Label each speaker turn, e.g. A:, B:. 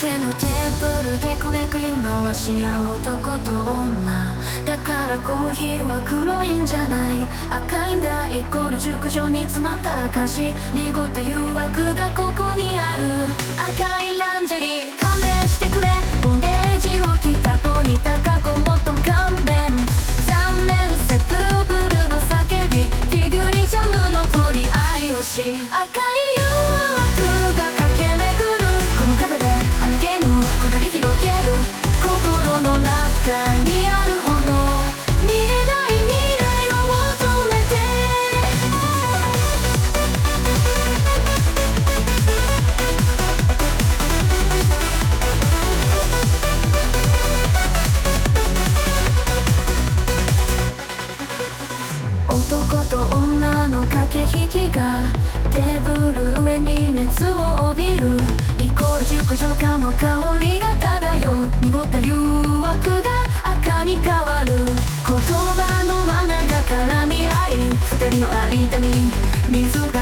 A: 店のテーブルでこねくり回し合う男と女だからコーヒーは黒いんじゃない、赤いんだ。イコール熟女に詰まった証、濁った誘惑がここにある。赤いランジェリー勘弁してくれ、ボンデージを着たと似た過去もっと勘弁。残念セプーブルの叫び、フィグリジャムの取り合いをし、赤い誘惑が駆け巡るこの壁であのゲームを繰り広げる。心の中にある炎、見えない未来を求めて。男と女の駆け引きがテーブル上に熱を帯びる。イコール熟女化の香りが漂う。濁った誘惑が赤に変わる。言葉の罠が絡み合い、二人の間に水が